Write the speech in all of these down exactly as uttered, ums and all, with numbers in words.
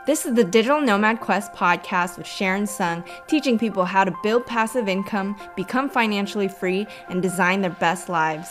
This is the Digital Nomad Quest podcast with Sharon Sung, teaching people how to build passive income, become financially free, and design their best lives.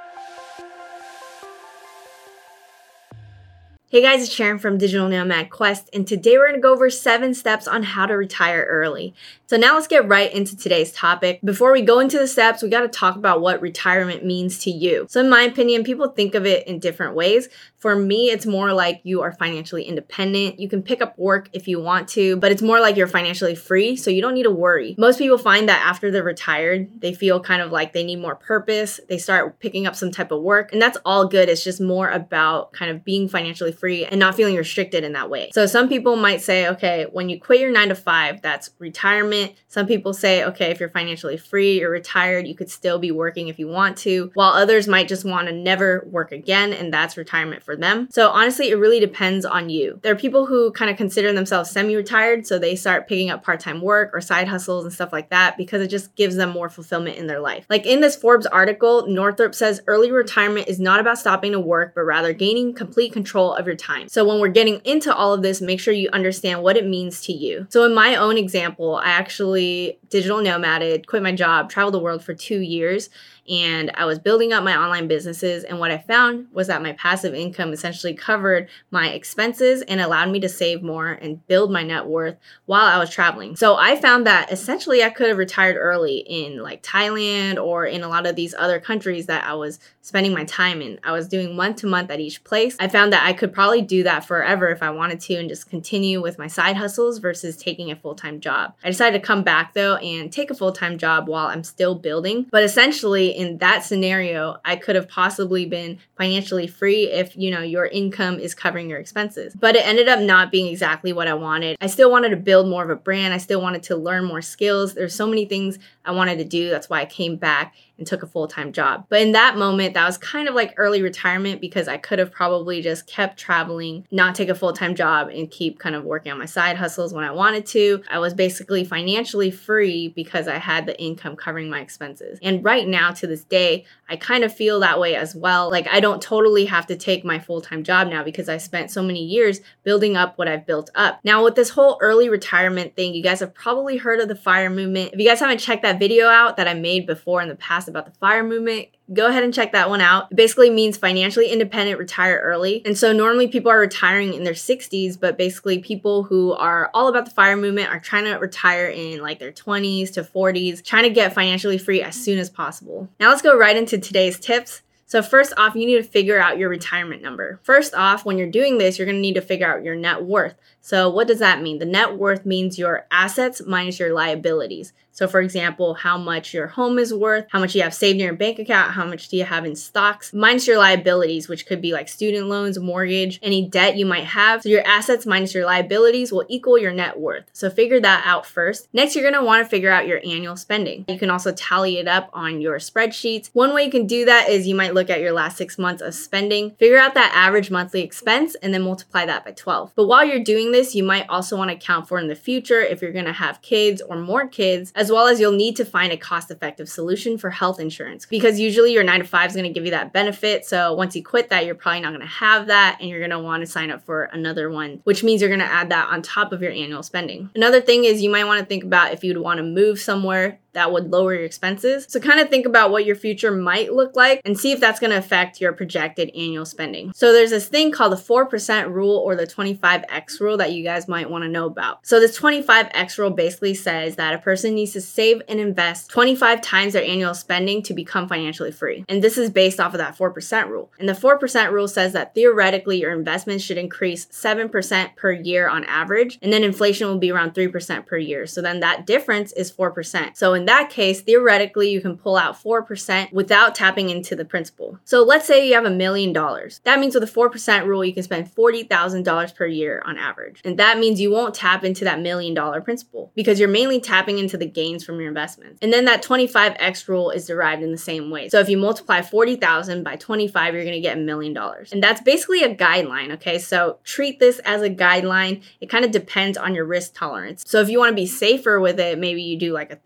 Hey guys, it's Sharon from Digital Nomad Quest, and today we're going to go over seven steps on how to retire early. So now let's get right into today's topic. Before we go into the steps, we got to talk about what retirement means to you. So in my opinion, people think of it in different ways. For me, it's more like you are financially independent. You can pick up work if you want to, but it's more like you're financially free, so you don't need to worry. Most people find that after they're retired, they feel kind of like they need more purpose. They start picking up some type of work, and that's all good. It's just more about kind of being financially free and not feeling restricted in that way. So some people might say, okay, when you quit your nine to five, that's retirement. Some people say, okay, if you're financially free, you're retired, you could still be working if you want to, while others might just want to never work again, and that's retirement for them. So honestly, it really depends on you. There are people who kind of consider themselves semi-retired, so they start picking up part-time work or side hustles and stuff like that because it just gives them more fulfillment in their life. Like in this Forbes article, Northrop says early retirement is not about stopping to work, but rather gaining complete control of your time. So when we're getting into all of this, make sure you understand what it means to you. So in my own example, I actually digital nomaded, quit my job, traveled the world for two years, and I was building up my online businesses. And what I found was that my passive income essentially covered my expenses and allowed me to save more and build my net worth while I was traveling. So I found that essentially I could have retired early in like Thailand or in a lot of these other countries that I was spending my time in. I was doing month to month at each place. I found that I could probably do that forever if I wanted to and just continue with my side hustles versus taking a full-time job. I decided to come back though and take a full-time job while I'm still building. But essentially in that scenario, I could have possibly been financially free if, you know, your income is covering your expenses. But it ended up not being exactly what I wanted. I still wanted to build more of a brand. I still wanted to learn more skills. There's so many things I wanted to do. That's why I came back and took a full-time job. But in that moment, that was kind of like early retirement because I could have probably just kept traveling, not take a full-time job, and keep kind of working on my side hustles when I wanted to. I was basically financially free because I had the income covering my expenses. And right now, to this day, I kind of feel that way as well. Like I don't totally have to take my full-time job now because I spent so many years building up what I've built up. Now with this whole early retirement thing, you guys have probably heard of the FIRE movement. If you guys haven't checked that video out that I made before in the past about the FIRE movement, go ahead and check that one out. It basically means financially independent, retire early. And so normally people are retiring in their sixties, but basically people who are all about the FIRE movement are trying to retire in like their twenties to forties, trying to get financially free as soon as possible. Now let's go right into today's tips. So first off, you need to figure out your retirement number. First off, when you're doing this, you're going to need to figure out your net worth. So what does that mean? The net worth means your assets minus your liabilities. So for example, how much your home is worth, how much you have saved in your bank account, how much do you have in stocks, minus your liabilities, which could be like student loans, mortgage, any debt you might have. So your assets minus your liabilities will equal your net worth. So figure that out first. Next, you're going to want to figure out your annual spending. You can also tally it up on your spreadsheets. One way you can do that is you might look at your last six months of spending, figure out that average monthly expense, and then multiply that by twelve. But while you're doing this, you might also want to account for in the future if you're going to have kids or more kids, as well as you'll need to find a cost-effective solution for health insurance because usually your nine to five is going to give you that benefit. So once you quit that, you're probably not going to have that and you're going to want to sign up for another one, which means you're going to add that on top of your annual spending. Another thing is you might want to think about if you'd want to move somewhere that would lower your expenses. So kind of think about what your future might look like and see if that's going to affect your projected annual spending. So there's this thing called the four percent rule or the twenty-five X rule that you guys might want to know about. So this twenty-five X rule basically says that a person needs to save and invest twenty-five times their annual spending to become financially free. And this is based off of that four percent rule. And the four percent rule says that theoretically your investments should increase seven percent per year on average, and then inflation will be around three percent per year. So then that difference is four percent. So in that case, theoretically, you can pull out four percent without tapping into the principal. So let's say you have a million dollars. That means with a four percent rule, you can spend forty thousand dollars per year on average. And that means you won't tap into that million dollar principal because you're mainly tapping into the gains from your investments. And then that twenty-five X rule is derived in the same way. So if you multiply forty thousand by twenty-five, you're going to get a million dollars. And that's basically a guideline, okay? So treat this as a guideline. It kind of depends on your risk tolerance. So if you want to be safer with it, maybe you do like a thirty X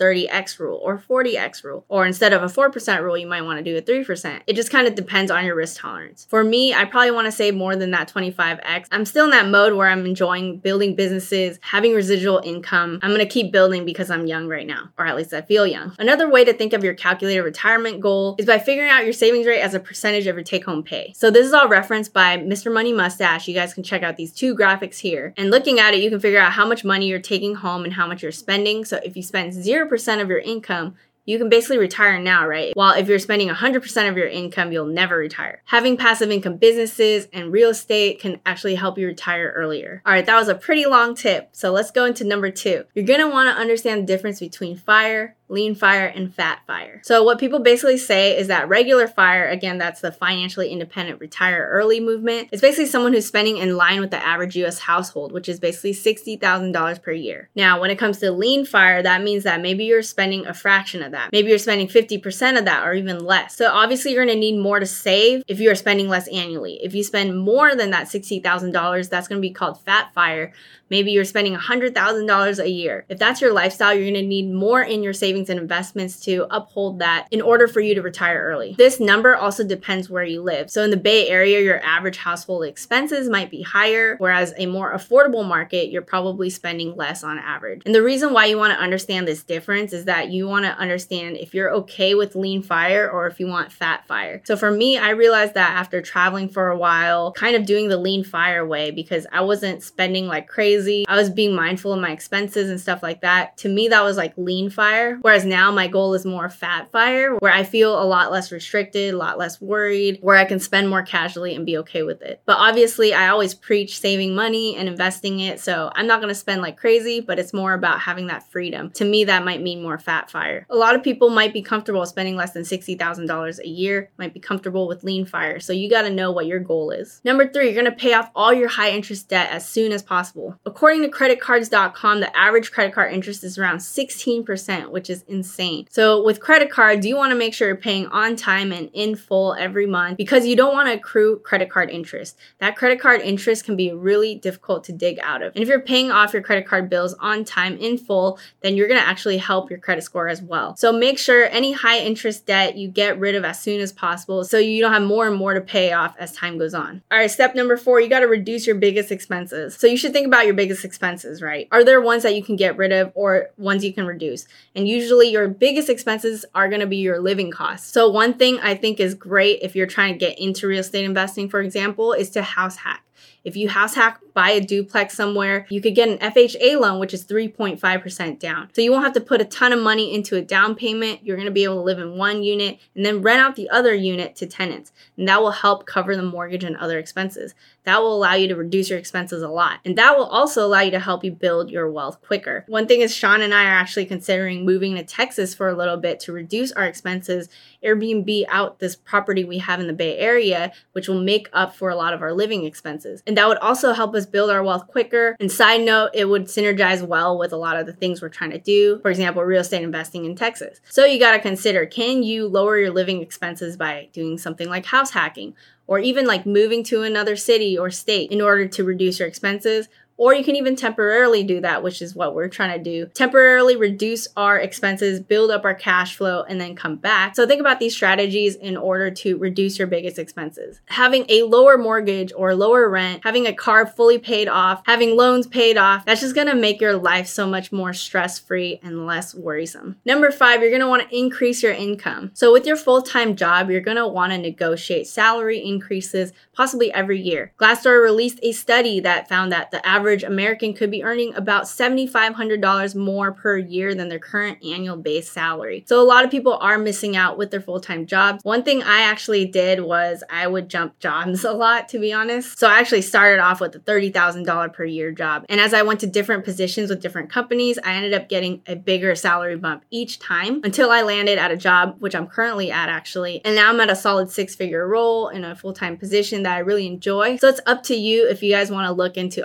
X rule or forty X rule. Or instead of a four percent rule, you might want to do a three percent. It just kind of depends on your risk tolerance. For me, I probably want to save more than that twenty-five X. I'm still in that mode where I'm enjoying building businesses, having residual income. I'm going to keep building because I'm young right now, or at least I feel young. Another way to think of your calculated retirement goal is by figuring out your savings rate as a percentage of your take-home pay. So this is all referenced by Mister Money Mustache. You guys can check out these two graphics here. And looking at it, you can figure out how much money you're taking home and how much you're spending. So if you spend zero percent of your income, you can basically retire now, right? While if you're spending one hundred percent of your income, you'll never retire. Having passive income businesses and real estate can actually help you retire earlier. All right, that was a pretty long tip. So let's go into number two. You're gonna wanna understand the difference between FIRE, lean FIRE, and fat FIRE. So what people basically say is that regular FIRE, again, that's the financially independent retire early movement. It's basically someone who's spending in line with the average U S household, which is basically sixty thousand dollars per year. Now, when it comes to lean FIRE, that means that maybe you're spending a fraction of that. Maybe you're spending fifty percent of that or even less. So obviously you're gonna need more to save if you are spending less annually. If you spend more than that sixty thousand dollars, that's gonna be called fat FIRE. Maybe you're spending one hundred thousand dollars a year. If that's your lifestyle, you're gonna need more in your savings and investments to uphold that in order for you to retire early. This number also depends where you live. So in the Bay Area, your average household expenses might be higher, whereas a more affordable market, you're probably spending less on average. And the reason why you wanna understand this difference is that you wanna understand if you're okay with lean FIRE or if you want fat FIRE. So for me, I realized that after traveling for a while, kind of doing the lean FIRE way because I wasn't spending like crazy. I was being mindful of my expenses and stuff like that. To me, that was like lean FIRE. Whereas now my goal is more fat FIRE, where I feel a lot less restricted, a lot less worried, where I can spend more casually and be okay with it. But obviously, I always preach saving money and investing it. So I'm not going to spend like crazy, but it's more about having that freedom. To me, that might mean more fat FIRE. A lot of people might be comfortable spending less than sixty thousand dollars a year, might be comfortable with lean FIRE. So you got to know what your goal is. Number three, you're going to pay off all your high interest debt as soon as possible. According to credit cards dot com, the average credit card interest is around sixteen percent, which is insane. So with credit cards, you want to make sure you're paying on time and in full every month because you don't want to accrue credit card interest. That credit card interest can be really difficult to dig out of. And if you're paying off your credit card bills on time in full, then you're going to actually help your credit score as well. So make sure any high interest debt you get rid of as soon as possible so you don't have more and more to pay off as time goes on. All right, step number four, you got to reduce your biggest expenses. So you should think about your biggest expenses, right? Are there ones that you can get rid of or ones you can reduce? And usually your biggest expenses are going to be your living costs. So one thing I think is great if you're trying to get into real estate investing, for example, is to house hack. If you house hack, buy a duplex somewhere, you could get an F H A loan, which is three point five percent down. So you won't have to put a ton of money into a down payment. You're going to be able to live in one unit and then rent out the other unit to tenants. And that will help cover the mortgage and other expenses. That will allow you to reduce your expenses a lot. And that will also allow you to help you build your wealth quicker. One thing is Sean and I are actually considering moving to Texas for a little bit to reduce our expenses, Airbnb out this property we have in the Bay Area, which will make up for a lot of our living expenses. And that would also help us build our wealth quicker. And side note, it would synergize well with a lot of the things we're trying to do. For example, real estate investing in Texas. So you got to consider, can you lower your living expenses by doing something like house hacking? Or even like moving to another city or state in order to reduce your expenses? Or you can even temporarily do that, which is what we're trying to do. Temporarily reduce our expenses, build up our cash flow, and then come back. So think about these strategies in order to reduce your biggest expenses. Having a lower mortgage or lower rent, having a car fully paid off, having loans paid off, that's just gonna make your life so much more stress-free and less worrisome. Number five, you're gonna wanna increase your income. So with your full-time job, you're gonna wanna negotiate salary increases possibly every year. Glassdoor released a study that found that the average American could be earning about seven thousand five hundred dollars more per year than their current annual base salary. So a lot of people are missing out with their full-time jobs. One thing I actually did was I would jump jobs a lot, to be honest. So I actually started off with a thirty thousand dollars per year job. And as I went to different positions with different companies, I ended up getting a bigger salary bump each time until I landed at a job, which I'm currently at actually. And now I'm at a solid six-figure role in a full-time position that I really enjoy. So it's up to you if you guys want to look into other positions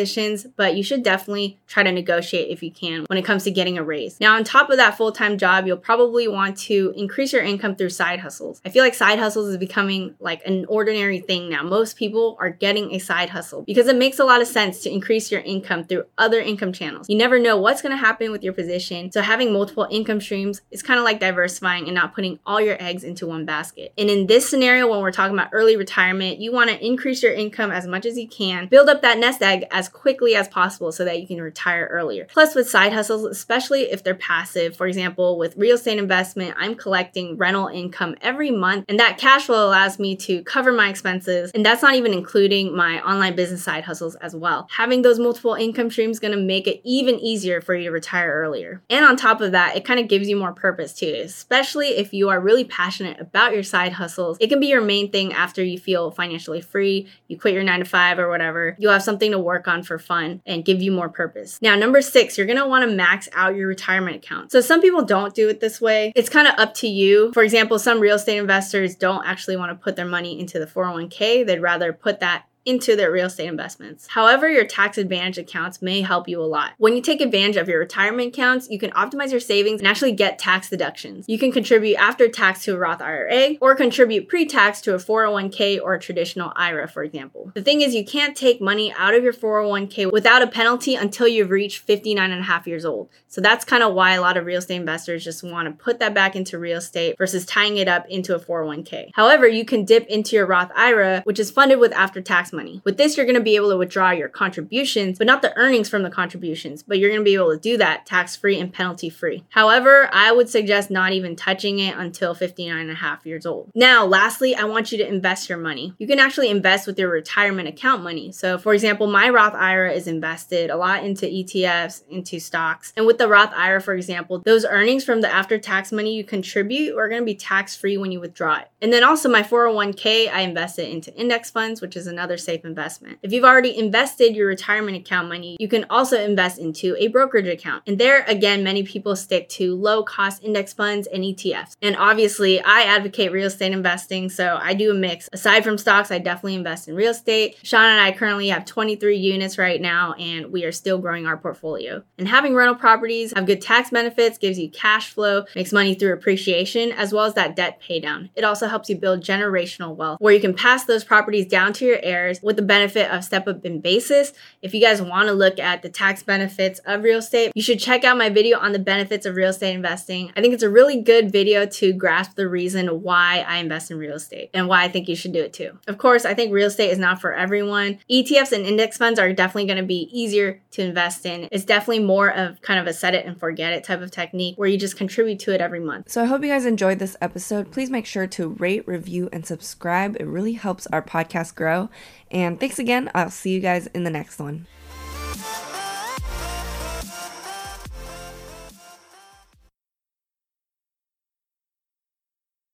positions, but you should definitely try to negotiate if you can when it comes to getting a raise. Now, on top of that full-time job, you'll probably want to increase your income through side hustles. I feel like side hustles is becoming like an ordinary thing now. Most people are getting a side hustle because it makes a lot of sense to increase your income through other income channels. You never know what's going to happen with your position, so having multiple income streams is kind of like diversifying and not putting all your eggs into one basket. And in this scenario, when we're talking about early retirement, you want to increase your income as much as you can, build up that nest egg as quickly as possible so that you can retire earlier. Plus, with side hustles, especially if they're passive, for example, with real estate investment, I'm collecting rental income every month, and that cash flow allows me to cover my expenses, and that's not even including my online business side hustles as well. Having those multiple income streams is going to make it even easier for you to retire earlier. And on top of that, it kind of gives you more purpose too, especially if you are really passionate about your side hustles. It can be your main thing after you feel financially free, you quit your nine to five or whatever. You'll have something to work on for fun and give you more purpose. Now, number six, you're going to want to max out your retirement account. So some people don't do it this way. It's kind of up to you. For example, some real estate investors don't actually want to put their money into the four oh one k. They'd rather put that into their real estate investments. However, your tax advantage accounts may help you a lot. When you take advantage of your retirement accounts, you can optimize your savings and actually get tax deductions. You can contribute after tax to a Roth I R A or contribute pre-tax to a four oh one k or a traditional I R A, for example. The thing is, you can't take money out of your four oh one k without a penalty until you've reached fifty-nine and a half years old. So that's kind of why a lot of real estate investors just want to put that back into real estate versus tying it up into a four oh one k. However, you can dip into your Roth I R A, which is funded with after-tax money. With this, you're going to be able to withdraw your contributions, but not the earnings from the contributions, but you're going to be able to do that tax-free and penalty-free. However, I would suggest not even touching it until fifty-nine and a half years old. Now, lastly, I want you to invest your money. You can actually invest with your retirement account money. So for example, my Roth I R A is invested a lot into E T Fs, into stocks. And with the Roth I R A, for example, those earnings from the after-tax money you contribute are going to be tax-free when you withdraw it. And then also my four oh one k, I invested into index funds, which is another safe investment. Investment. If you've already invested your retirement account money, you can also invest into a brokerage account. And there, again, many people stick to low-cost index funds and E T Fs. And obviously, I advocate real estate investing, so I do a mix. Aside from stocks, I definitely invest in real estate. Sean and I currently have twenty-three units right now, and we are still growing our portfolio. And having rental properties have good tax benefits, gives you cash flow, makes money through appreciation, as well as that debt pay down. It also helps you build generational wealth, where you can pass those properties down to your heirs with the benefit of step up in basis. If you guys want to look at the tax benefits of real estate, you should check out my video on the benefits of real estate investing. I think it's a really good video to grasp the reason why I invest in real estate and why I think you should do it too. Of course, I think real estate is not for everyone. E T Fs and index funds are definitely going to be easier to invest in. It's definitely more of kind of a set it and forget it type of technique where you just contribute to it every month. So I hope you guys enjoyed this episode. Please make sure to rate, review, and subscribe. It really helps our podcast grow. And thanks again. I'll see you guys in the next one.